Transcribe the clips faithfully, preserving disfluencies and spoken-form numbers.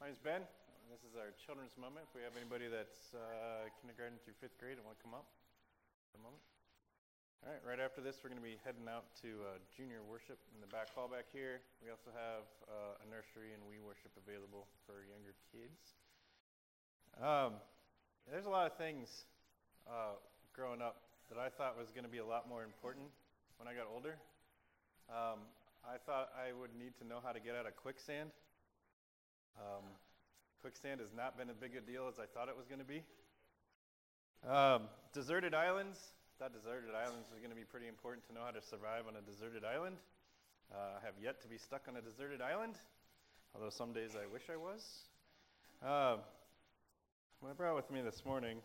My name's Ben. This is our children's moment. If we have anybody that's uh, kindergarten through fifth grade and want to come up for a moment. All right, right after this, we're going to be heading out to uh, junior worship in the back hall back here. We also have uh, a nursery and we worship available for younger kids. Um, there's a lot of things uh, growing up that I thought was going to be a lot more important when I got older. Um, I thought I would need to know how to get out of quicksand. Um, quicksand has not been as big a deal as I thought it was going to be. Um, deserted islands. I thought deserted islands was going to be pretty important to know how to survive on a deserted island. Uh, I have yet to be stuck on a deserted island, although some days I wish I was. Uh, what I brought with me this morning,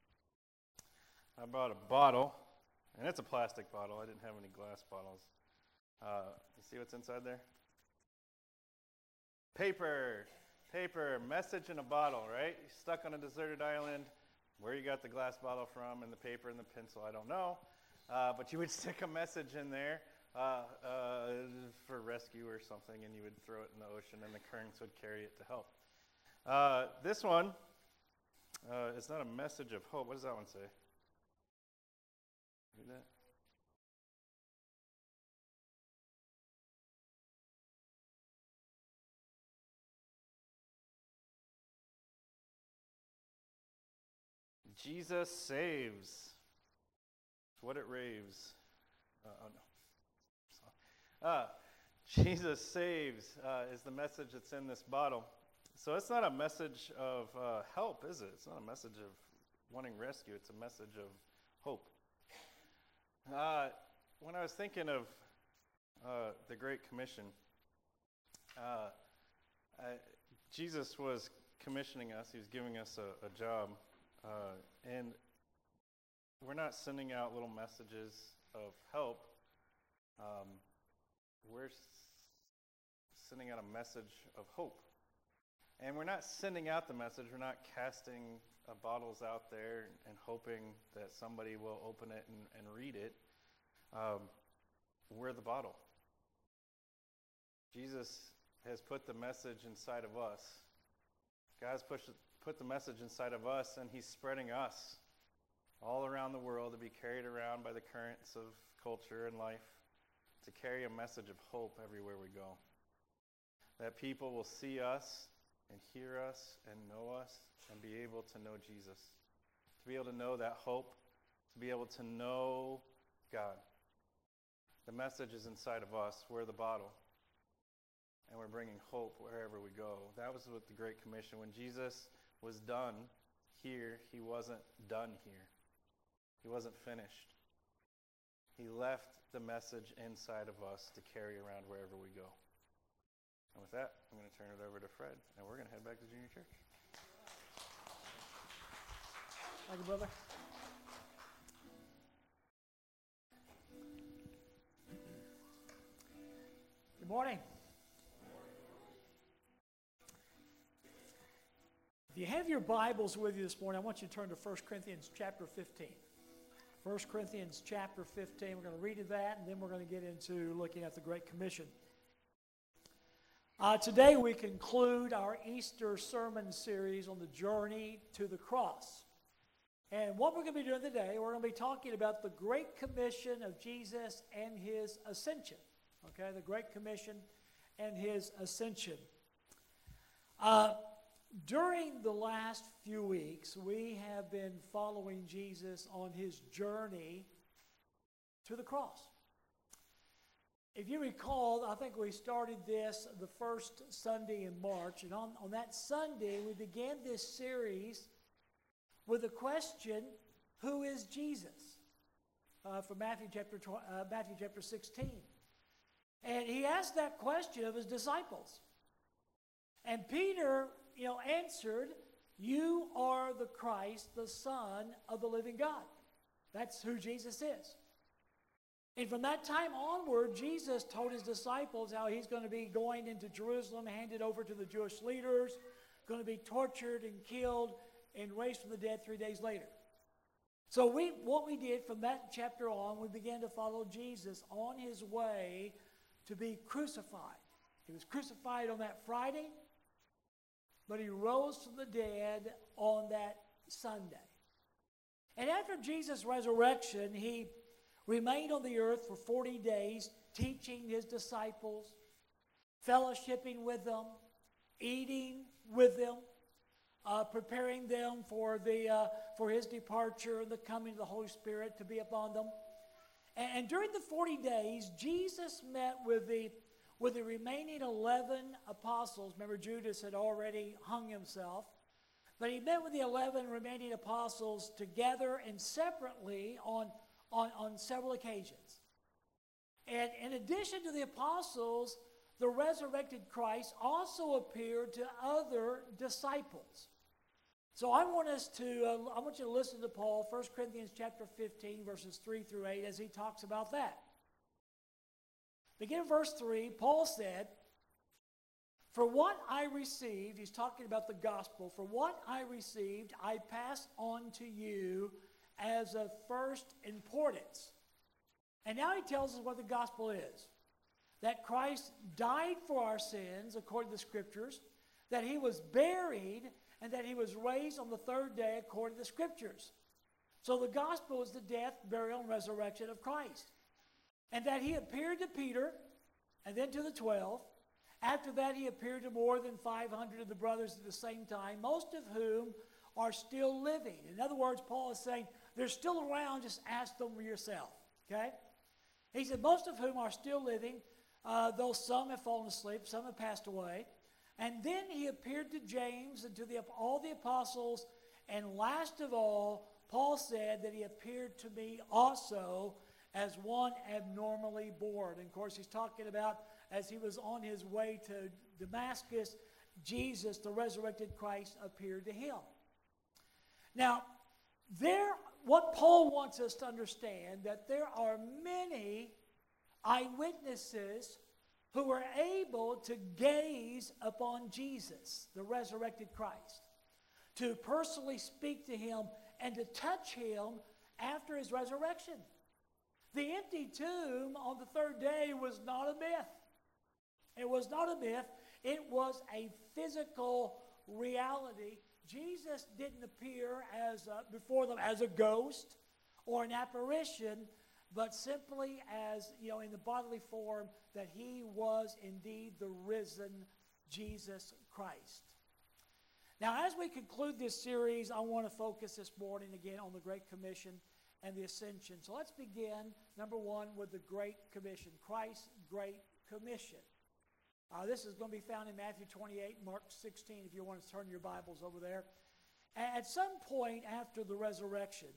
I brought a bottle, and it's a plastic bottle. I didn't have any glass bottles. Uh, you see what's inside there? Paper. Paper, message in a bottle, right? You're stuck on a deserted island. Where you got the glass bottle from and the paper and the pencil, I don't know. Uh, but you would stick a message in there uh, uh, for rescue or something, and you would throw it in the ocean, and the currents would carry it to help. Uh, this one uh, is not a message of hope. What does that one say? Read that? Jesus saves. It's what it raves. Uh, oh, no. Uh, Jesus saves uh, is the message that's in this bottle. So it's not a message of uh, help, is it? It's not a message of wanting rescue. It's a message of hope. Uh, when I was thinking of uh, the Great Commission, uh, I, Jesus was commissioning us. He was giving us a, a job. Uh, and we're not sending out little messages of help. Um, we're s- sending out a message of hope. And we're not sending out the message. We're not casting uh, bottles out there and hoping that somebody will open it and, and read it. Um, we're the bottle. Jesus has put the message inside of us. God's pushed put the message inside of us, and he's spreading us all around the world to be carried around by the currents of culture and life, to carry a message of hope everywhere we go. That people will see us and hear us and know us and be able to know Jesus. To be able to know that hope, to be able to know God. The message is inside of us. We're the bottle. And we're bringing hope wherever we go. That was what the Great Commission. When Jesus was done here, he wasn't done here. He wasn't finished. He left the message inside of us to carry around wherever we go. And with that, I'm going to turn it over to Fred, and we're going to head back to junior church. Thank you, brother. Good morning. If you have your Bibles with you this morning, I want you to turn to First Corinthians chapter fifteen. First Corinthians chapter fifteen. We're going to read that, and then we're going to get into looking at the Great Commission. Uh, today we conclude our Easter sermon series on the journey to the cross. And what we're going to be doing today, we're going to be talking about the Great Commission of Jesus and his ascension. Okay, the Great Commission and his ascension. Uh, During the last few weeks, we have been following Jesus on his journey to the cross. If you recall, I think we started this the first Sunday in March, and on, on that Sunday, we began this series with the question, who is Jesus? Uh, from Matthew chapter, tw- uh, Matthew chapter sixteen. And he asked that question of his disciples. And Peter, you know, answered, you are the Christ, the Son of the living God. That's who Jesus is. And from that time onward, Jesus told his disciples how he's going to be going into Jerusalem, handed over to the Jewish leaders, going to be tortured and killed and raised from the dead three days later. So we, what we did from that chapter on, we began to follow Jesus on his way to be crucified. He was crucified on that Friday. but he rose from the dead on that Sunday. And after Jesus' resurrection, he remained on the earth for forty days, teaching his disciples, fellowshipping with them, eating with them, uh, preparing them for the uh, for his departure and the coming of the Holy Spirit to be upon them. And, and during the forty days, Jesus met with the with the remaining eleven apostles. Remember, Judas had already hung himself. But he met with the eleven remaining apostles together and separately on, on, on several occasions. And in addition to the apostles, the resurrected Christ also appeared to other disciples. So I want us to, uh, I want you to listen to Paul, First Corinthians chapter fifteen, verses three through eight, as he talks about that. Begin verse three, Paul said, "For what I received," he's talking about the gospel, "for what I received I pass on to you as of first importance." And now he tells us what the gospel is. That Christ died for our sins, according to the Scriptures, that he was buried, and that he was raised on the third day, according to the Scriptures. So the gospel is the death, burial, and resurrection of Christ. And that he appeared to Peter, and then to the twelve. After that, he appeared to more than five hundred of the brothers at the same time, most of whom are still living. In other words, Paul is saying, they're still around, just ask them for yourself, okay? He said, most of whom are still living, uh, though some have fallen asleep, some have passed away. And then he appeared to James and to the, all the apostles, and last of all, Paul said that he appeared to me also as one abnormally born. And of course, he's talking about as he was on his way to Damascus, Jesus, the resurrected Christ, appeared to him. Now, there, what Paul wants us to understand, that there are many eyewitnesses who were able to gaze upon Jesus, the resurrected Christ, to personally speak to him and to touch him after his resurrection. The empty tomb on the third day was not a myth. It was not a myth. It was a physical reality. Jesus didn't appear as a, before them as a ghost or an apparition, but simply as, you know, in the bodily form that he was indeed the risen Jesus Christ. Now, as we conclude this series, I want to focus this morning again on the Great Commission and the Ascension. So let's begin, number one, with the Great Commission, Christ's Great Commission. Uh, this is going to be found in Matthew twenty-eight, Mark sixteen, if you want to turn your Bibles over there. At some point after the resurrection,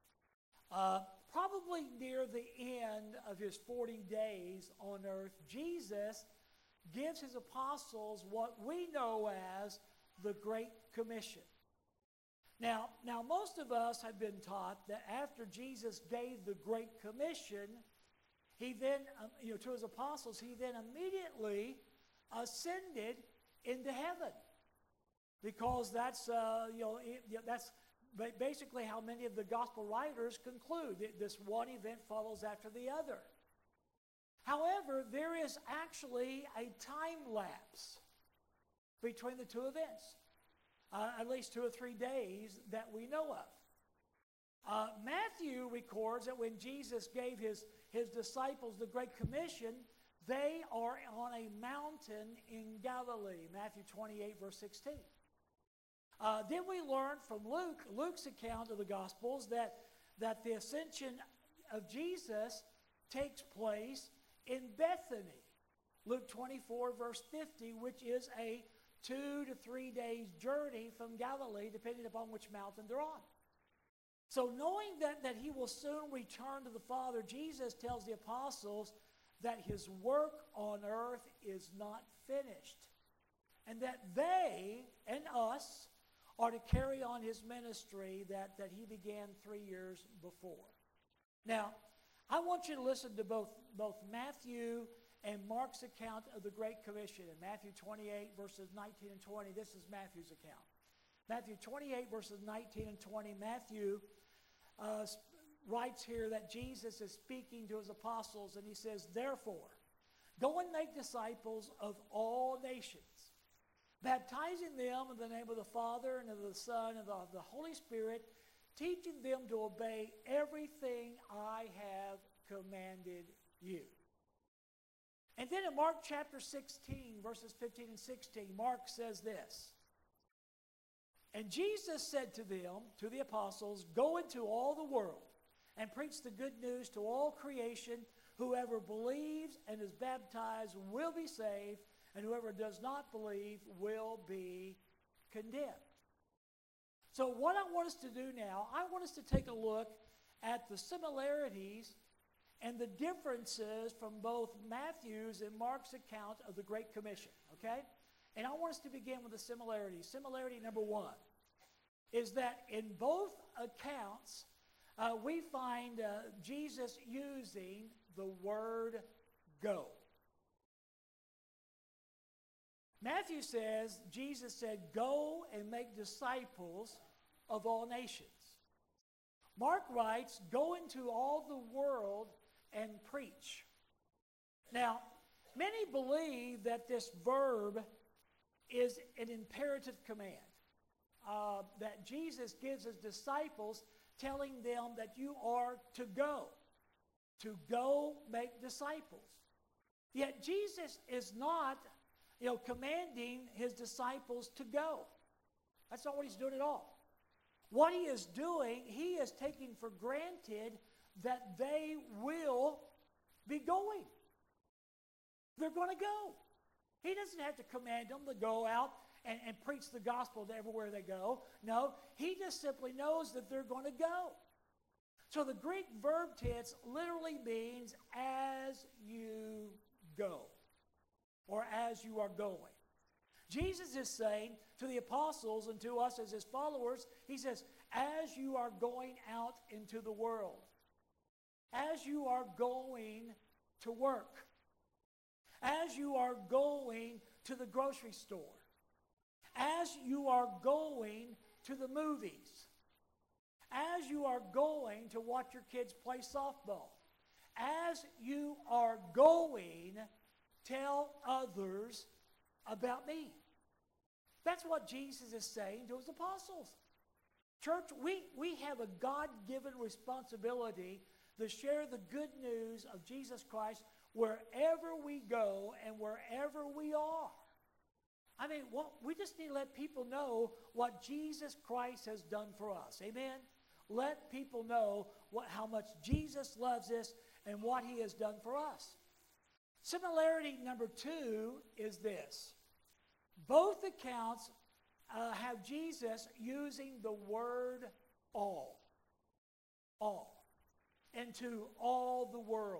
uh, probably near the end of his forty days on earth, Jesus gives his apostles what we know as the Great Commission. Now, now, most of us have been taught that after Jesus gave the Great Commission, he then, um, you know, to his apostles, he then immediately ascended into heaven, because that's, uh, you know, it, you know, that's basically how many of the gospel writers conclude. This one event follows after the other. However, there is actually a time lapse between the two events. Uh, at least two or three days that we know of. Uh, Matthew records that when Jesus gave his, his disciples the Great Commission, they are on a mountain in Galilee, Matthew twenty-eight, verse sixteen. Uh, then we learn from Luke, Luke's account of the Gospels, that, that the ascension of Jesus takes place in Bethany, Luke twenty-four, verse fifty, which is a two to three days journey from Galilee, depending upon which mountain they're on. So knowing that, that he will soon return to the Father, Jesus tells the apostles that his work on earth is not finished, and that they and us are to carry on his ministry that, that he began three years before. Now, I want you to listen to both, both Matthew and Mark's account of the Great Commission. In Matthew twenty-eight, verses nineteen and twenty, this is Matthew's account. Matthew twenty-eight, verses nineteen and twenty, Matthew uh, writes here that Jesus is speaking to his apostles, and he says, "Therefore, go and make disciples of all nations, baptizing them in the name of the Father and of the Son and of the Holy Spirit, teaching them to obey everything I have commanded you. And then in Mark chapter sixteen, verses fifteen and sixteen, Mark says this. And Jesus said to them, to the apostles, go into all the world and preach the good news to all creation. Whoever believes and is baptized will be saved, and whoever does not believe will be condemned. So what I want us to do now, I want us to take a look at the similarities and the differences from both Matthew's and Mark's account of the Great Commission, okay? And I want us to begin with the similarities. Similarity number one is that in both accounts, uh, we find uh, Jesus using the word go. Matthew says, Jesus said, go and make disciples of all nations. Mark writes, go into all the world and preach. Now, many believe that this verb is an imperative command, uh, that Jesus gives his disciples, telling them that you are to go, to go make disciples. Yet Jesus is not, you know, commanding his disciples to go. That's not what he's doing at all. What he is doing, he is taking for granted that they will be going. They're going to go. He doesn't have to command them to go out and, and preach the gospel to everywhere they go. No, he just simply knows that they're going to go. So the Greek verb tense literally means as you go, or as you are going. Jesus is saying to the apostles and to us as his followers, he says, as you are going out into the world, as you are going to work, as you are going to the grocery store, as you are going to the movies, as you are going to watch your kids play softball, as you are going, tell others about me. That's what Jesus is saying to his apostles. Church, we, we have a God-given responsibility to share the good news of Jesus Christ wherever we go and wherever we are. I mean, what, we just need to let people know what Jesus Christ has done for us. Amen? Let people know what, how much Jesus loves us and what he has done for us. Similarity number two is this. Both accounts uh, have Jesus using the word all. All. Into all the world.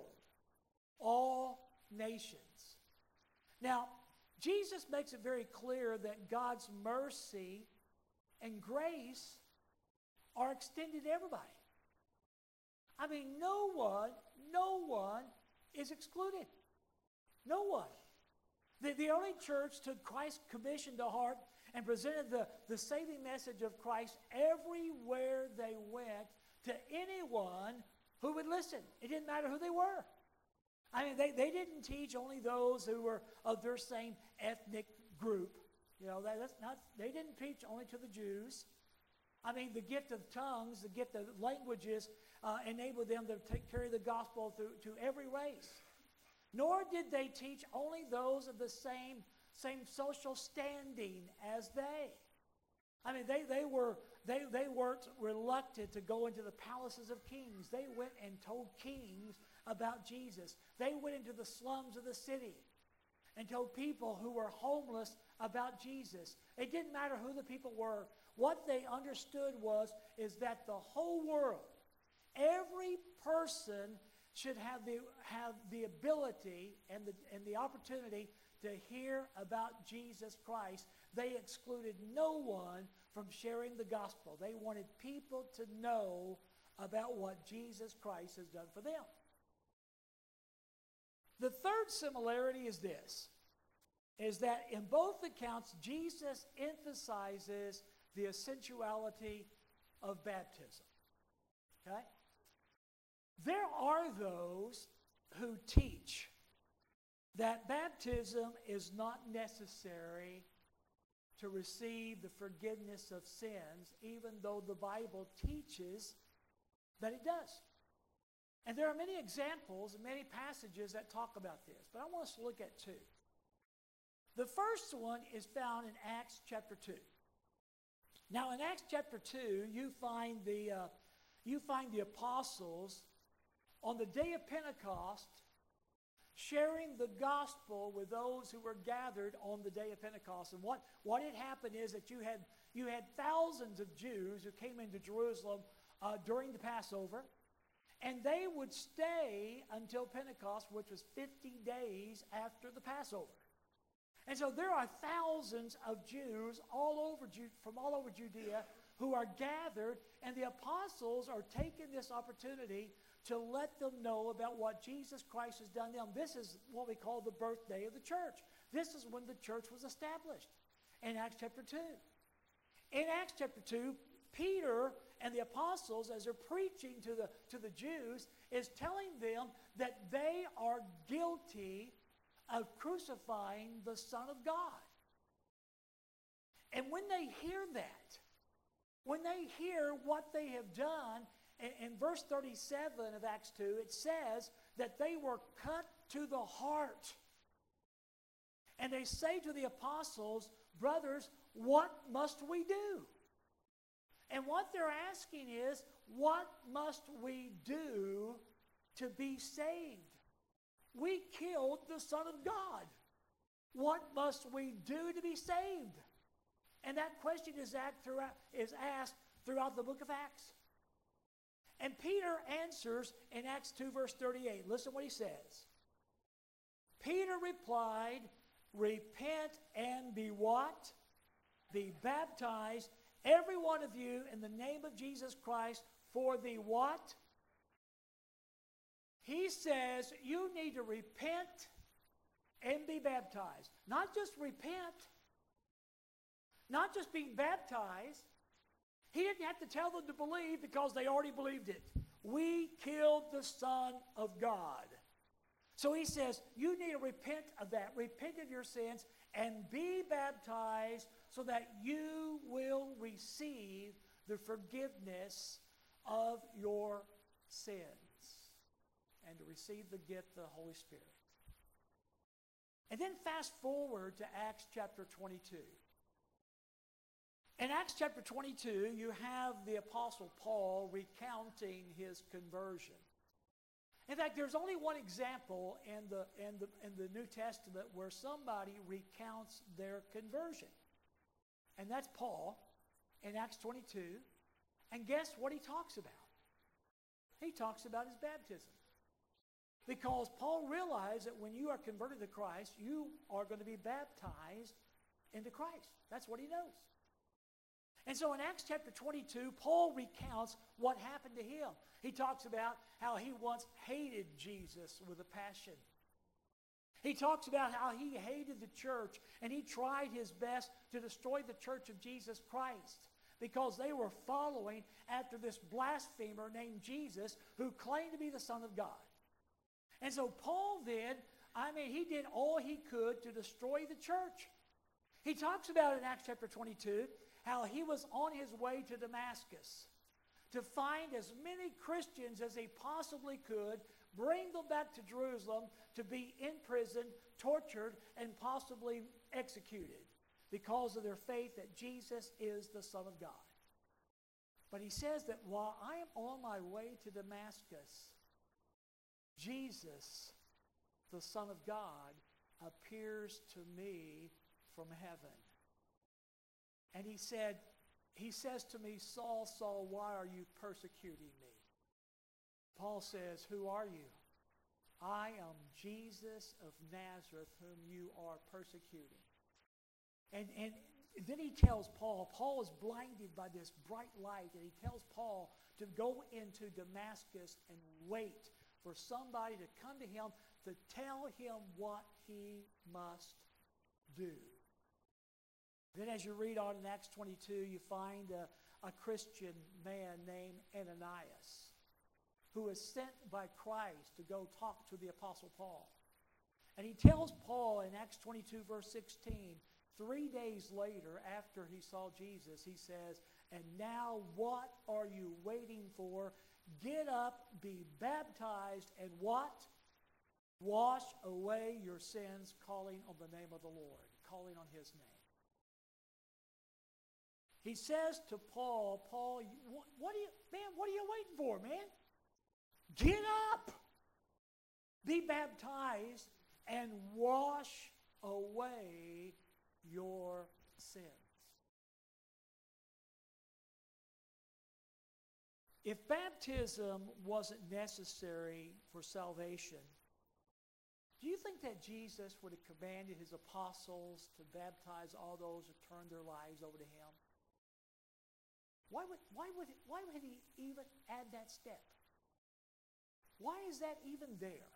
All nations. Now, Jesus makes it very clear that God's mercy and grace are extended to everybody. I mean, no one, no one is excluded. No one. The, the early church took Christ's commission to heart and presented the, the saving message of Christ everywhere they went to anyone who would listen. It didn't matter who they were. I mean, they, they didn't teach only those who were of their same ethnic group. You know, that, that's not, they didn't preach only to the Jews. I mean, the gift of tongues, the gift of languages uh, enabled them to take, carry the gospel through, to every race. Nor did they teach only those of the same, same social standing as they. I mean, they, they, were, they, they weren't reluctant to go into the palaces of kings. They went and told kings about Jesus. They went into the slums of the city and told people who were homeless about Jesus. It didn't matter who the people were. What they understood was is that the whole world, every person should have the, have the ability and the, and the opportunity to hear about Jesus Christ. They excluded no one from sharing the gospel. They wanted people to know about what Jesus Christ has done for them. The third similarity is this, is that in both accounts, Jesus emphasizes the essentiality of baptism. Okay? There are those who teach that baptism is not necessary to receive the forgiveness of sins, even though the Bible teaches that it does. And there are many examples and many passages that talk about this, but I want us to look at two. The first one is found in Acts chapter two. Now, in Acts chapter two, you find the uh, you find the apostles on the day of Pentecost sharing the gospel with those who were gathered on the day of Pentecost. And what, what had happened is that you had you had thousands of Jews who came into Jerusalem uh, during the Passover, and they would stay until Pentecost, which was fifty days after the Passover. And so there are thousands of Jews all over Ju- from all over Judea who are gathered, and the apostles are taking this opportunity to let them know about what Jesus Christ has done to them. This is what we call the birthday of the church. This is when the church was established in Acts chapter two. In Acts chapter two, Peter and the apostles, as they're preaching to the, to the Jews, is telling them that they are guilty of crucifying the Son of God. And when they hear that, when they hear what they have done, in, in verse thirty-seven of Acts two, it says that they were cut to the heart. And they say to the apostles, brothers, what must we do? And what they're asking is, what must we do to be saved? We killed the Son of God. What must we do to be saved? And that question is asked throughout, is asked throughout the book of Acts. And Peter answers in Acts two, verse thirty-eight. Listen what he says. Peter replied, repent and be what? Be baptized, every one of you, in the name of Jesus Christ, for the what? He says you need to repent and be baptized. Not just repent, not just being baptized. He didn't have to tell them to believe because they already believed it. We killed the Son of God. So he says you need to repent of that. Repent of your sins and be baptized so that you will receive the forgiveness of your sins and to receive the gift of the Holy Spirit. And then fast forward to Acts chapter twenty-two. In Acts chapter twenty-two, you have the Apostle Paul recounting his conversion. In fact, there's only one example in the, in the, in the New Testament where somebody recounts their conversion. And that's Paul in Acts twenty-two. And guess what he talks about? He talks about his baptism. Because Paul realized that when you are converted to Christ, you are going to be baptized into Christ. That's what he knows. And so in Acts chapter twenty-two, Paul recounts what happened to him. He talks about how he once hated Jesus with a passion. He talks about how he hated the church and he tried his best to destroy the church of Jesus Christ because they were following after this blasphemer named Jesus who claimed to be the Son of God. And so Paul then, I mean, he did all he could to destroy the church. He talks about in Acts chapter twenty-two how he was on his way to Damascus to find as many Christians as he possibly could, bring them back to Jerusalem to be imprisoned, tortured, and possibly executed because of their faith that Jesus is the Son of God. But he says that while I am on my way to Damascus, Jesus, the Son of God, appears to me from heaven. And he said, he says to me, Saul, Saul, why are you persecuting me? Paul says, who are you? I am Jesus of Nazareth, whom you are persecuting. And, and then he tells Paul, Paul is blinded by this bright light, and he tells Paul to go into Damascus and wait for somebody to come to him to tell him what he must do. Then as you read on in Acts twenty-two, you find a, a Christian man named Ananias who is sent by Christ to go talk to the Apostle Paul. And he tells Paul in Acts twenty-two, verse sixteen, three days later, after he saw Jesus, he says, and now what are you waiting for? Get up, be baptized, and what? Wash away your sins, calling on the name of the Lord, calling on his name. He says to Paul, Paul, what, what are you, man, what are you waiting for, man? Get up, be baptized, and wash away your sins. If baptism wasn't necessary for salvation, do you think that Jesus would have commanded his apostles to baptize all those who turned their lives over to him? Why would, why would, why would he even add that step? Why is that even there?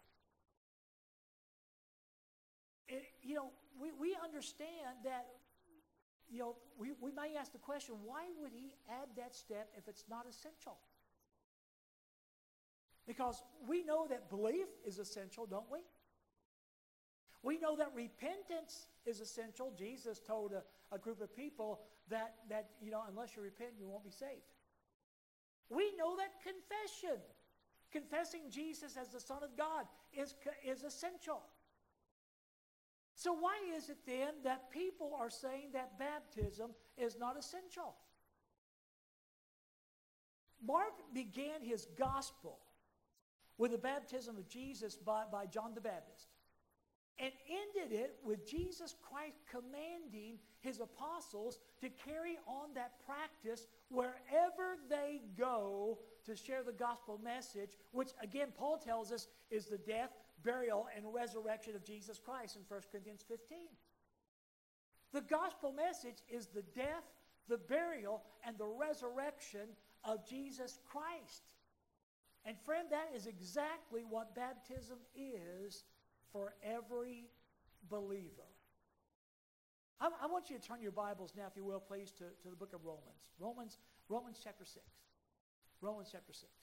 It, you know, we, we understand that, you know, we, we may ask the question, why would he add that step if it's not essential? Because we know that belief is essential, don't we? We know that repentance is essential. Jesus told a, a group of people that, that, you know, unless you repent, you won't be saved. We know that confession, confessing Jesus as the Son of God, is, is essential. So why is it then that people are saying that baptism is not essential? Mark began his gospel with the baptism of Jesus by, by John the Baptist, and ended it with Jesus Christ commanding his apostles to carry on that practice wherever they go to share the gospel message, which again Paul tells us is the death, burial, and resurrection of Jesus Christ in First Corinthians fifteen. The gospel message is the death, the burial, and the resurrection of Jesus Christ. And friend, that is exactly what baptism is for every believer. I, I want you to turn your Bibles now, if you will, please, to, to the book of Romans. Romans, Romans chapter six. Romans chapter six.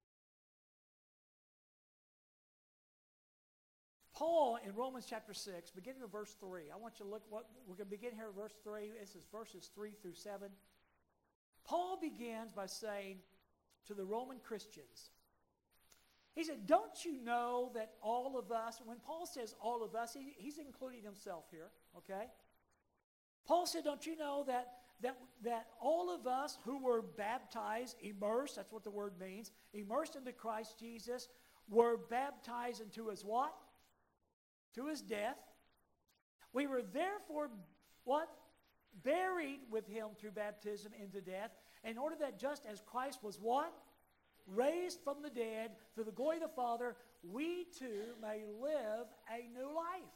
Paul in Romans chapter six, beginning with verse three. I want you to look what we're going to begin here at verse three. This is verses three through seven. Paul begins by saying to the Roman Christians, he said, don't you know that all of us, when Paul says all of us, he, he's including himself here, okay? Paul said, don't you know that, that, that all of us who were baptized, immersed, that's what the word means, immersed into Christ Jesus, were baptized into his what? To his death. We were therefore, what? Buried with him through baptism into death, in order that just as Christ was what? Raised from the dead through the glory of the Father, we too may live a new life.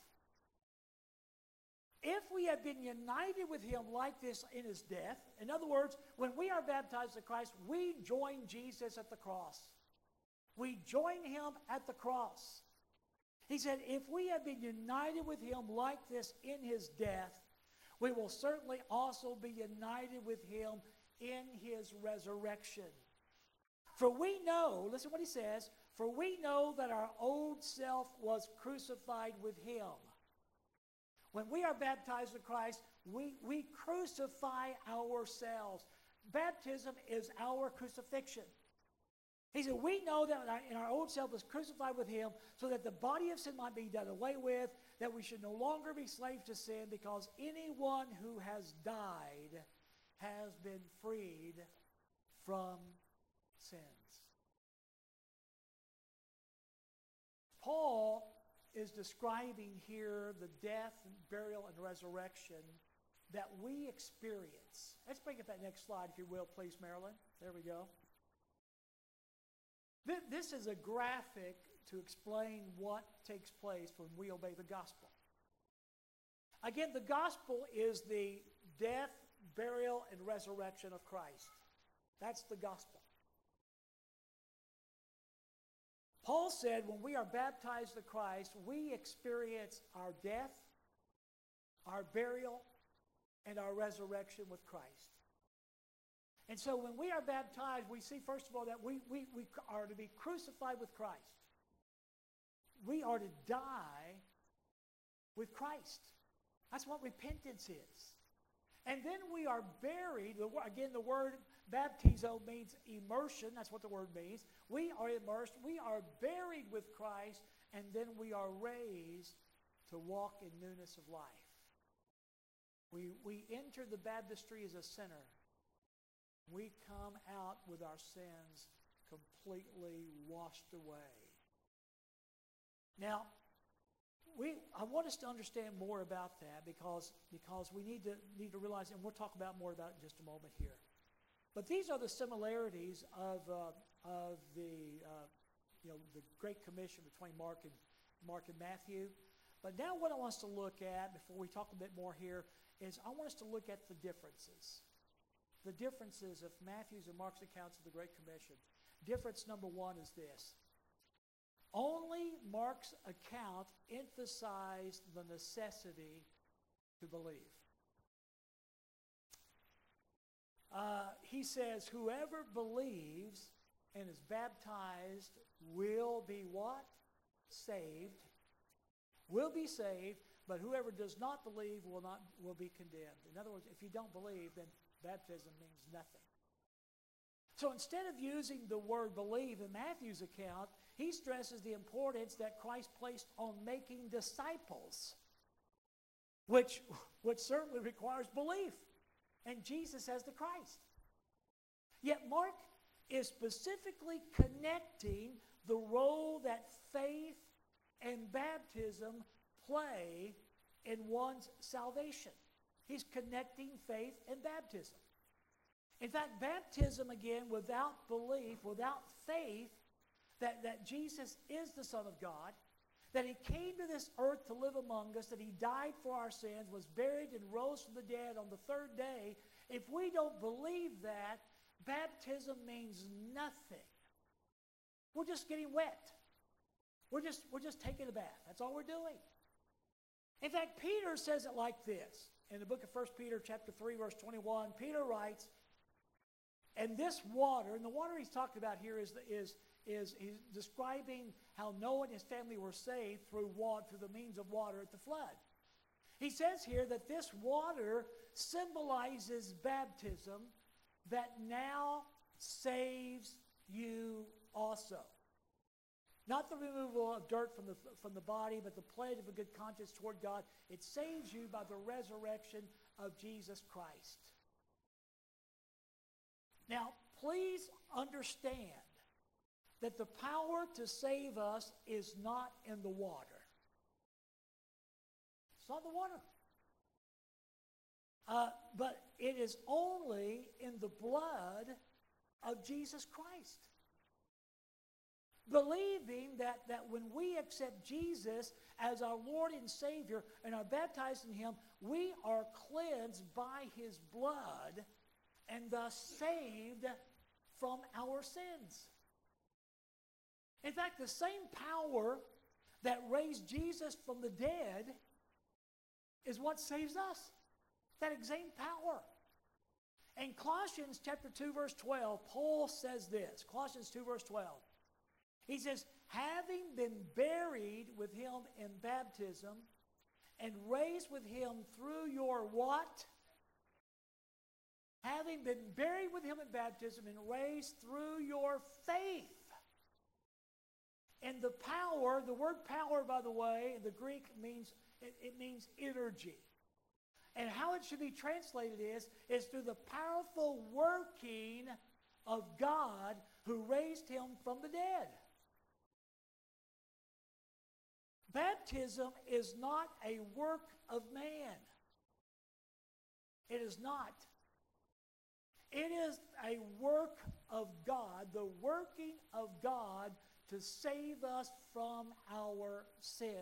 If we have been united with him like this in his death, in other words, when we are baptized in Christ, we join Jesus at the cross. We join him at the cross. He said, if we have been united with him like this in his death, we will certainly also be united with him in his resurrection. For we know, listen what he says, for we know that our old self was crucified with him. When we are baptized in Christ, we, we crucify ourselves. Baptism is our crucifixion. He said, we know that in our old self was crucified with him so that the body of sin might be done away with, that we should no longer be slaves to sin, because anyone who has died has been freed from sins. Paul is describing here the death, and burial, and resurrection that we experience. Let's bring up that next slide, if you will, please, Marilyn. There we go. This is a graphic to explain what takes place when we obey the gospel. Again, the gospel is the death, burial, and resurrection of Christ. That's the gospel. Paul said when we are baptized in Christ, we experience our death, our burial, and our resurrection with Christ. And so when we are baptized, we see, first of all, that we, we, we are to be crucified with Christ. We are to die with Christ. That's what repentance is. And then we are buried. The, again, the word baptizo means immersion. That's what the word means. We are immersed. We are buried with Christ, and then we are raised to walk in newness of life. We, we enter the baptistry as a sinner. We come out with our sins completely washed away. Now, we, I want us to understand more about that because, because we need to, need to realize, and we'll talk about more about it in just a moment here. But these are the similarities of, uh, of the, uh, you know, the Great Commission between Mark and, Mark and Matthew. But now what I want us to look at, before we talk a bit more here, is I want us to look at the differences. The differences of Matthew's and Mark's accounts of the Great Commission. Difference number one is this. Only Mark's account emphasized the necessity to believe. Uh, he says, whoever believes and is baptized will be what? Saved. Will be saved, but whoever does not believe will not will be condemned. In other words, if you don't believe, then baptism means nothing. So instead of using the word believe in Matthew's account, he stresses the importance that Christ placed on making disciples, which, which certainly requires belief. And Jesus as the Christ. Yet Mark is specifically connecting the role that faith and baptism play in one's salvation. He's connecting faith and baptism. In fact, baptism, again, without belief, without faith that, that Jesus is the Son of God, that he came to this earth to live among us, that he died for our sins, was buried and rose from the dead on the third day, if we don't believe that, baptism means nothing. We're just getting wet. We're just, we're just taking a bath. That's all we're doing. In fact, Peter says it like this. In the book of First Peter chapter three, verse twenty-one, Peter writes, and this water, and the water he's talking about here is, is, is he's describing how Noah and his family were saved through water, through the means of water at the flood. He says here that this water symbolizes baptism that now saves you also. Not the removal of dirt from the, from the body, but the pledge of a good conscience toward God. It saves you by the resurrection of Jesus Christ. Now, please understand that the power to save us is not in the water. It's not the water. Uh, but it is only in the blood of Jesus Christ. Believing that, that when we accept Jesus as our Lord and Savior and are baptized in him, we are cleansed by his blood and thus saved from our sins. In fact, the same power that raised Jesus from the dead is what saves us. That exact power. In Colossians chapter two, verse twelve, Paul says this. Colossians two, verse twelve. He says, having been buried with him in baptism and raised with him through your what? Having been buried with him in baptism and raised through your faith. And the power, the word power, by the way, in the Greek means, it, it means energy. And how it should be translated is, is through the powerful working of God who raised him from the dead. Baptism is not a work of man. It is not. It is a work of God, the working of God to save us from our sins.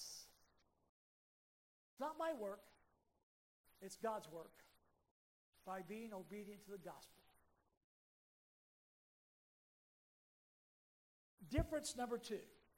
It's not my work. It's God's work by being obedient to the gospel. Difference number two.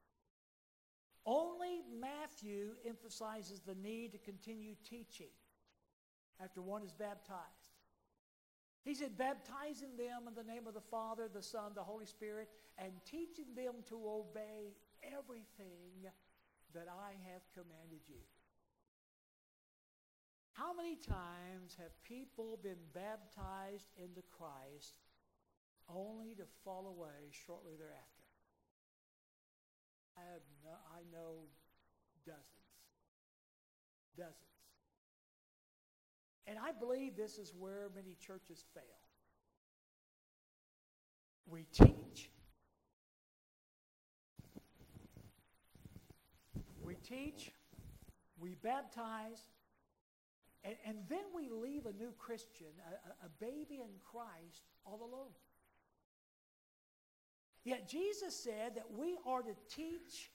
Only Matthew emphasizes the need to continue teaching after one is baptized. He said, baptizing them in the name of the Father, the Son, the Holy Spirit, and teaching them to obey everything that I have commanded you. How many times have people been baptized into Christ only to fall away shortly thereafter? I have no, I know dozens. Dozens. And I believe this is where many churches fail. We teach. We teach. We baptize. And, and then we leave a new Christian, a, a baby in Christ, all alone. Yet Jesus said that we are to teach,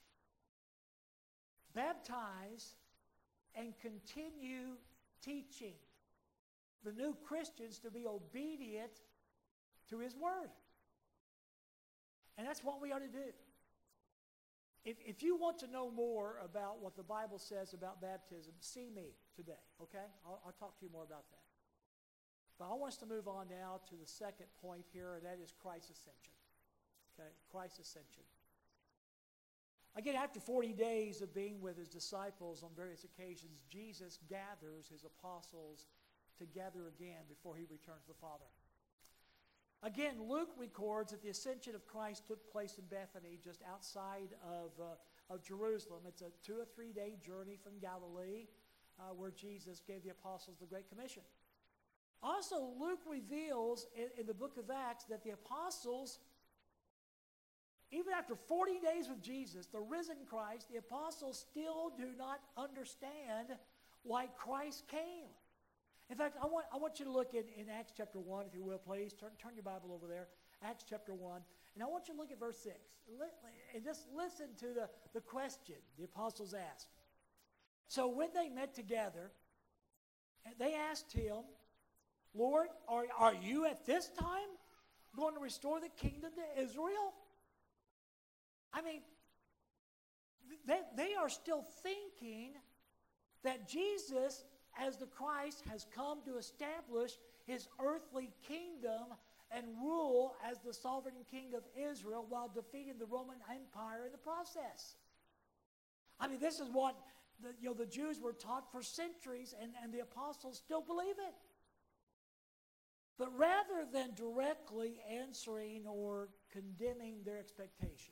baptize, and continue teaching the new Christians to be obedient to His Word. And that's what we ought to do. If, if you want to know more about what the Bible says about baptism, see me today, okay? I'll, I'll talk to you more about that. But I want us to move on now to the second point here, and that is Christ's ascension. Okay, Christ's ascension. Again, after forty days of being with His disciples on various occasions, Jesus gathers His apostles together again before He returns to the Father. Again, Luke records that the ascension of Christ took place in Bethany, just outside of, uh, of Jerusalem. It's a two or three day journey from Galilee, uh, where Jesus gave the apostles the Great Commission. Also, Luke reveals in, in the book of Acts that the apostles, even after forty days with Jesus, the risen Christ, the apostles still do not understand why Christ came. In fact, I want, I want you to look in, in Acts chapter one, if you will, please. Turn, turn your Bible over there. Acts chapter one. And I want you to look at verse six. And just listen to the, the question the apostles asked. So when they met together, they asked Him, Lord, are, are you at this time going to restore the kingdom to Israel? I mean, they, they are still thinking that Jesus, as the Christ, has come to establish His earthly kingdom and rule as the sovereign king of Israel while defeating the Roman Empire in the process. I mean, this is what the, you know, the Jews were taught for centuries, and, and the apostles still believe it. But rather than directly answering or condemning their expectation,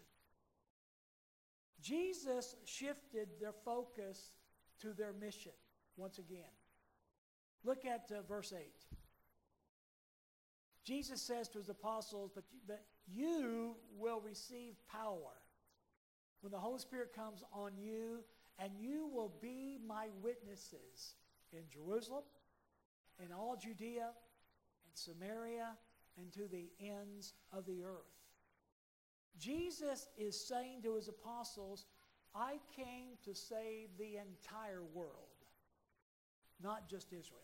Jesus shifted their focus to their mission once again. Look at uh, verse eight. Jesus says to His apostles, but, but you will receive power when the Holy Spirit comes on you, and you will be my witnesses in Jerusalem, in all Judea, and Samaria, and to the ends of the earth. Jesus is saying to His apostles, I came to save the entire world, not just Israel.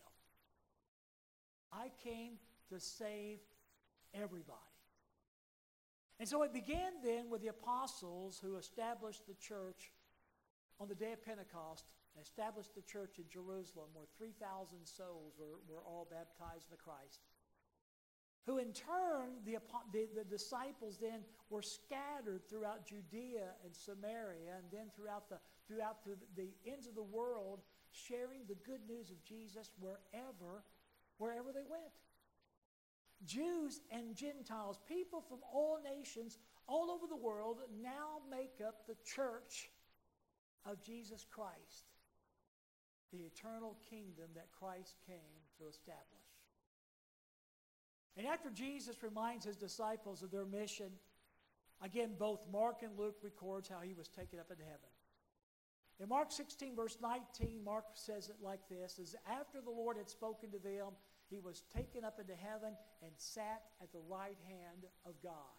I came to save everybody. And so it began then with the apostles who established the church on the day of Pentecost, and established the church in Jerusalem, where three thousand souls were, were all baptized into Christ. Who in turn, the, the, the disciples then were scattered throughout Judea and Samaria, and then throughout the, throughout the, the ends of the world, sharing the good news of Jesus wherever, wherever they went. Jews and Gentiles, people from all nations, all over the world, now make up the church of Jesus Christ, the eternal kingdom that Christ came to establish. And after Jesus reminds His disciples of their mission, again, both Mark and Luke records how He was taken up into heaven. In Mark sixteen, verse nineteen, Mark says it like this, is after the Lord had spoken to them, He was taken up into heaven and sat at the right hand of God.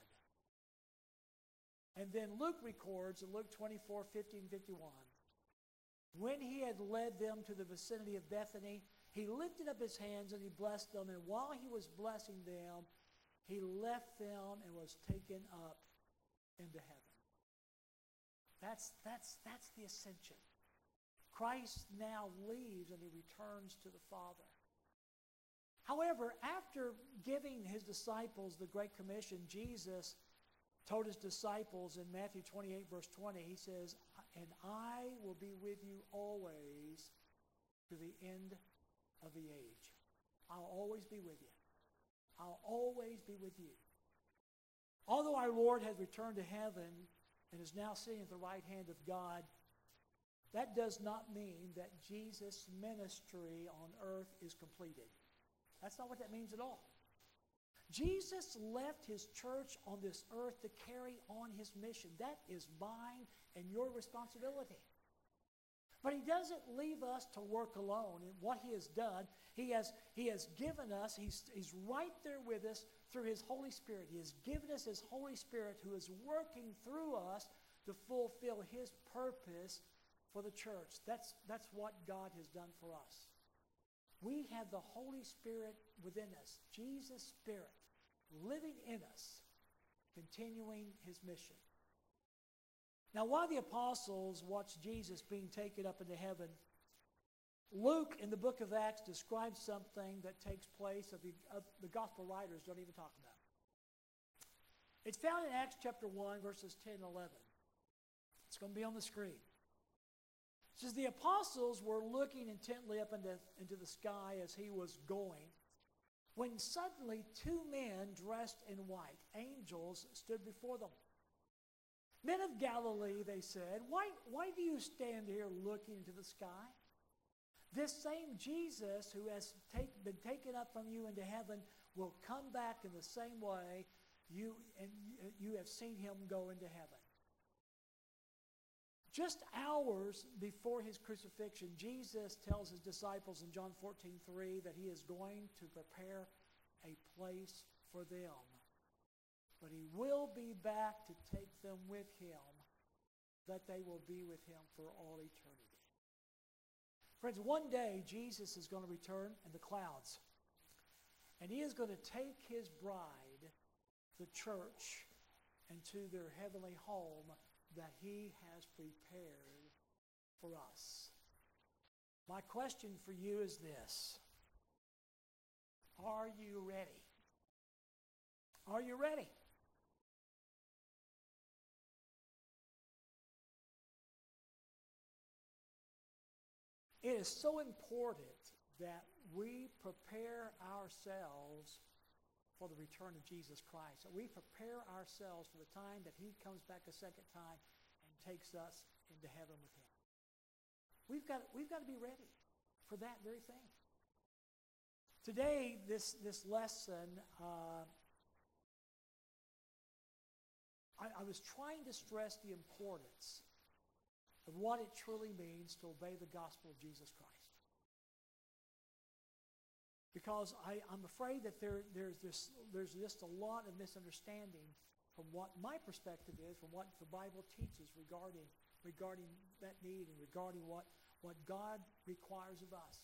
And then Luke records in Luke twenty-four, fifty and fifty-one, when He had led them to the vicinity of Bethany, He lifted up His hands and He blessed them. And while He was blessing them, He left them and was taken up into heaven. That's, that's, that's the ascension. Christ now leaves and He returns to the Father. However, after giving His disciples the Great Commission, Jesus told His disciples in Matthew twenty-eight, verse twenty, He says, and I will be with you always to the end of the age. I'll always be with you. I'll always be with you. Although our Lord has returned to heaven and is now sitting at the right hand of God, that does not mean that Jesus' ministry on earth is completed. That's not what that means at all. Jesus left his church on this earth to carry on his mission. That is mine and your responsibility. But he doesn't leave us to work alone in what he has done. He has, he has given us, he's, he's right there with us through his Holy Spirit. He has given us his Holy Spirit who is working through us to fulfill his purpose for the church. That's, that's what God has done for us. We have the Holy Spirit within us, Jesus' Spirit, living in us, continuing his mission. Now, while the apostles watched Jesus being taken up into heaven, Luke in the book of Acts describes something that takes place that the, uh, the gospel writers don't even talk about. It's found in Acts chapter one, verses ten and eleven. It's going to be on the screen. It says, the apostles were looking intently up into, into the sky as he was going, when suddenly two men dressed in white, angels, stood before them. Men of Galilee, they said, why, why do you stand here looking into the sky? This same Jesus who has take, been taken up from you into heaven will come back in the same way you, and you have seen him go into heaven. Just hours before his crucifixion, Jesus tells his disciples in John fourteen three that he is going to prepare a place for them. But he will be back to take them with him, that they will be with him for all eternity. Friends, one day Jesus is going to return in the clouds. And he is going to take his bride, the church, into their heavenly home that he has prepared for us. My question for you is this: are you ready? Are you ready? It is so important that we prepare ourselves for the return of Jesus Christ. That we prepare ourselves for the time that he comes back a second time and takes us into heaven with him. We've got, we've got to be ready for that very thing. Today, this, this lesson, uh, I, I was trying to stress the importance of what it truly means to obey the gospel of Jesus Christ. Because I, I'm afraid that there, there's, this, there's just a lot of misunderstanding from what my perspective is, from what the Bible teaches regarding, regarding that need and regarding what, what God requires of us.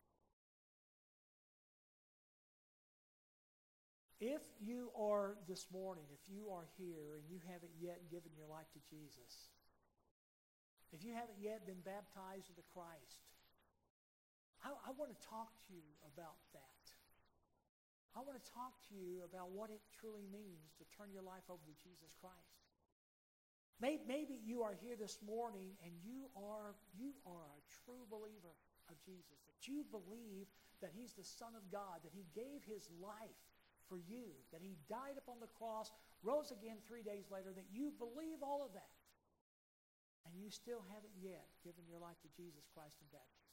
If you are this morning, if you are here and you haven't yet given your life to Jesus, if you haven't yet been baptized into Christ, I, I want to talk to you about that. I want to talk to you about what it truly means to turn your life over to Jesus Christ. Maybe, maybe you are here this morning and you are, you are a true believer of Jesus, that you believe that he's the Son of God, that he gave his life for you, that he died upon the cross, rose again three days later, that you believe all of that. And you still haven't yet given your life to Jesus Christ in baptism.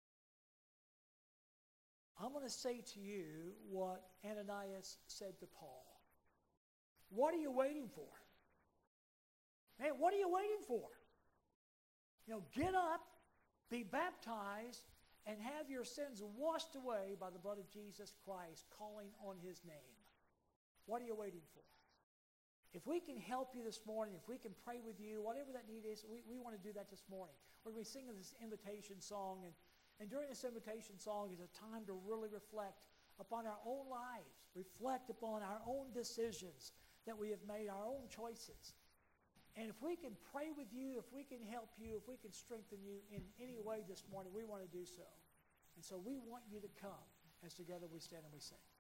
I'm going to say to you what Ananias said to Paul. What are you waiting for? Man, what are you waiting for? You know, get up, be baptized, and have your sins washed away by the blood of Jesus Christ, calling on his name. What are you waiting for? If we can help you this morning, if we can pray with you, whatever that need is, we, we want to do that this morning. We're going to be singing this invitation song, and, and during this invitation song is a time to really reflect upon our own lives, reflect upon our own decisions that we have made, our own choices. And if we can pray with you, if we can help you, if we can strengthen you in any way this morning, we want to do so. And so we want you to come as together we stand and we sing.